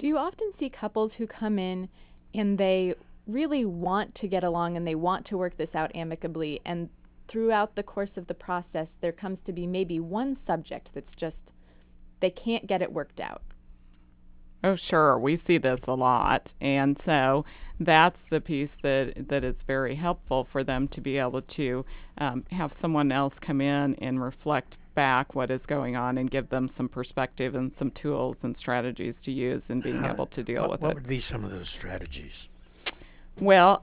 Do you often see couples who come in and they really want to get along and they want to work this out amicably, and throughout the course of the process, there comes to be maybe one subject that's just, they can't get it worked out? Oh, sure. We see this a lot. And so that's the piece that is very helpful for them to be able to have someone else come in and reflect back what is going on and give them some perspective and some tools and strategies to use in being able to deal with What it. would be some of those strategies? Well,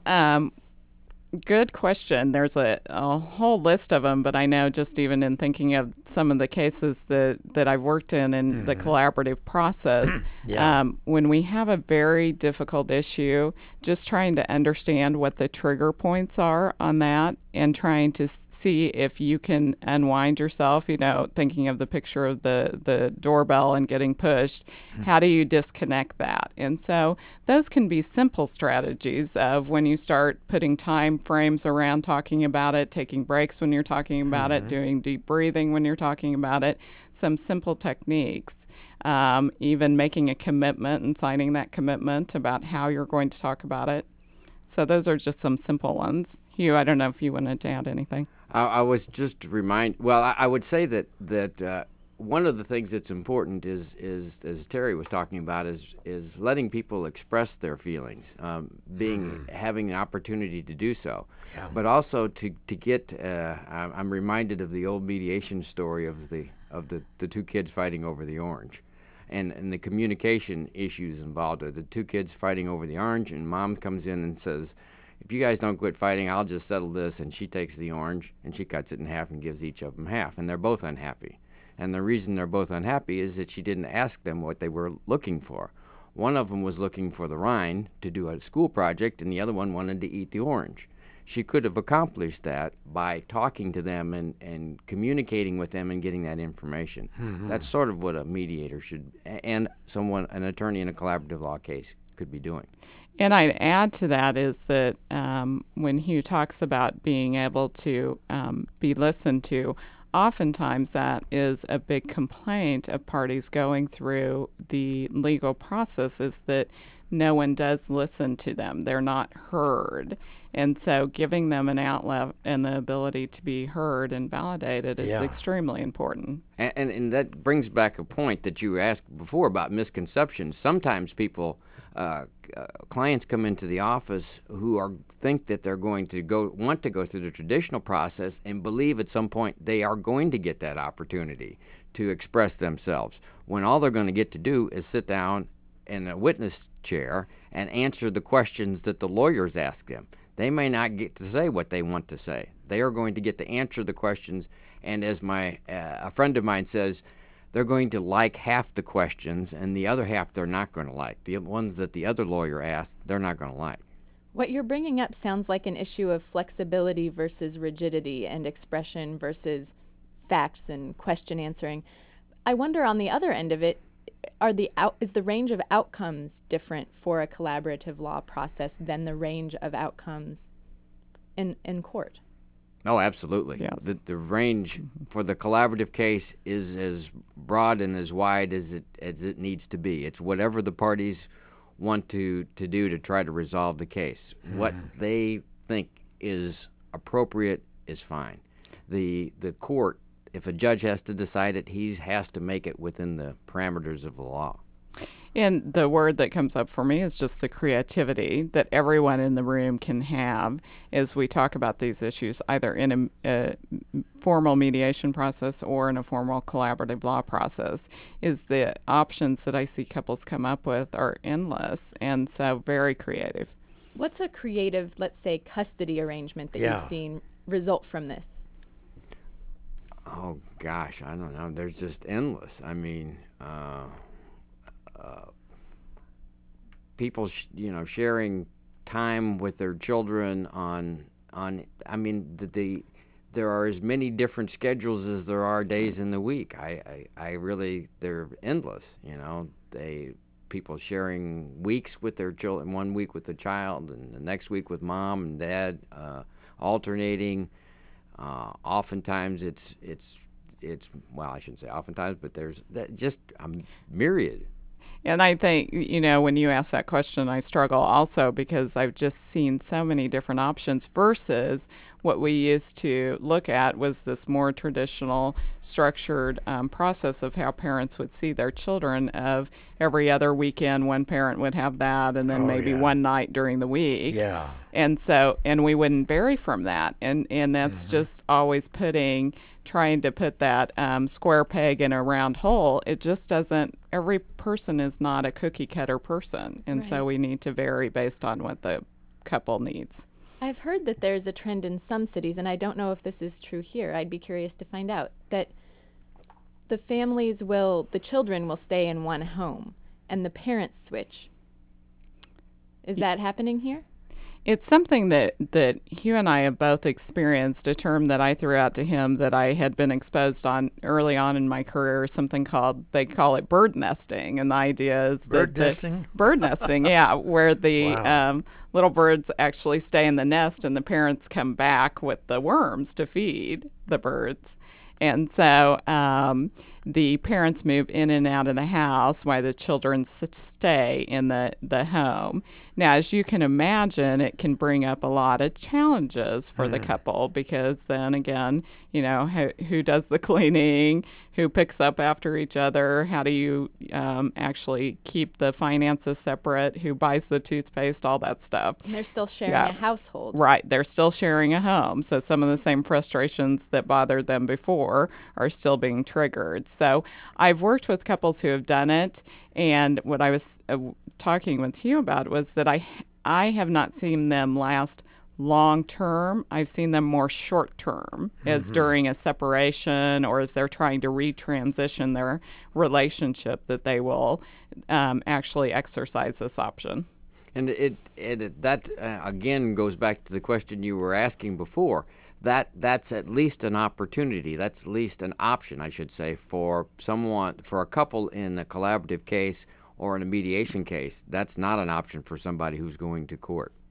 good question. There's a whole list of them, but I know just even in thinking of some of the cases that I've worked in the collaborative process, Yeah. when we have a very difficult issue, just trying to understand what the trigger points are on that and trying to see if you can unwind yourself, thinking of the picture of the doorbell and getting pushed. How do you disconnect that? And so those can be simple strategies of when you start putting time frames around talking about it, taking breaks when you're talking about it, doing deep breathing when you're talking about it, some simple techniques. Even making a commitment and signing that commitment about how you're going to talk about it. So those are just some simple ones. Hugh, I don't know if you wanted to add anything. I was just well, I would say that one of the things that's important is as Terry was talking about is letting people express their feelings, having an opportunity to do so, Yeah. but also to get. I'm reminded of the old mediation story of the two kids fighting over the orange. And the communication issues involved are the two kids fighting over the orange, and mom comes in and says, if you guys don't quit fighting, I'll just settle this. And she takes the orange and she cuts it in half and gives each of them half. And they're both unhappy. And the reason they're both unhappy is that she didn't ask them what they were looking for. One of them was looking for the rind to do a school project, and the other one wanted to eat the orange. She could have accomplished that by talking to them and communicating with them and getting that information. That's sort of what a mediator should, and an attorney in a collaborative law case could be doing. And I'd add to that is that when Hugh talks about being able to be listened to, oftentimes that is a big complaint of parties going through the legal process, is that no one does listen to them. They're not heard. And so giving them an outlet and the ability to be heard and validated is extremely important. And that brings back a point that you asked before about misconceptions. Sometimes people, clients come into the office who think that they're going to want to go through the traditional process and believe at some point they are going to get that opportunity to express themselves, when all they're going to get to do is sit down in a witness chair and answer the questions that the lawyers ask them. They may not get to say what they want to say. They are going to get to answer the questions, and as a friend of mine says, they're going to like half the questions, and the other half they're not going to like. The ones that the other lawyer asked, they're not going to like. What you're bringing up sounds like an issue of flexibility versus rigidity, and expression versus facts and question answering. I wonder, on the other end of it, is the range of outcomes different for a collaborative law process than the range of outcomes in court? Oh, absolutely. Yes. The range for the collaborative case is as broad and as wide as it needs to be. It's whatever the parties want to do to try to resolve the case. What they think is appropriate is fine. The court, if a judge has to decide it, he has to make it within the parameters of the law. And the word that comes up for me is just the creativity that everyone in the room can have as we talk about these issues, either in a formal mediation process or in a formal collaborative law process. Is the options that I see couples come up with are endless, and so very creative. What's a creative, let's say, custody arrangement that you've seen result from this? Oh, gosh, I don't know. There's just endless. I mean, people, sharing time with their children on. I mean, there are as many different schedules as there are days in the week. I really, they're endless. People sharing weeks with their children, 1 week with the child, and the next week with mom and dad, alternating. Oftentimes it's well, I shouldn't say oftentimes, but there's just a myriad. And I think, when you ask that question, I struggle also because I've just seen so many different options versus what we used to look at was this more traditional, structured process of how parents would see their children. Of every other weekend, one parent would have that, and then Oh, maybe yeah. one night during the week. Yeah. And we wouldn't vary from that. And that's just always trying to put that square peg in a round hole. It just doesn't, every person is not a cookie cutter person. And so Right. we need to vary based on what the couple needs. I've heard that there's a trend in some cities, and I don't know if this is true here. I'd be curious to find out that the children will stay in one home and the parents switch. Is that happening here? It's something that Hugh and I have both experienced. A term that I threw out to him that I had been exposed on early on in my career, something they call it bird nesting. And the idea is Bird nesting? Bird nesting, yeah, where the Wow. little birds actually stay in the nest and the parents come back with the worms to feed the birds. And so the parents move in and out of the house while the children stay in the home. Now, as you can imagine, it can bring up a lot of challenges for the couple because then again, who does the cleaning, who picks up after each other, how do you actually keep the finances separate, who buys the toothpaste, all that stuff. And they're still sharing Yeah. a household. Right. They're still sharing a home. So some of the same frustrations that bothered them before are still being triggered. So I've worked with couples who have done it. And what I was talking with you about was that I have not seen them last long term. I've seen them more short term, as during a separation or as they're trying to retransition their relationship, that they will actually exercise this option. And that again goes back to the question you were asking before. That's at least an opportunity. That's at least an option, I should say, for a couple in a collaborative case or in a mediation case. That's not an option for somebody who's going to court.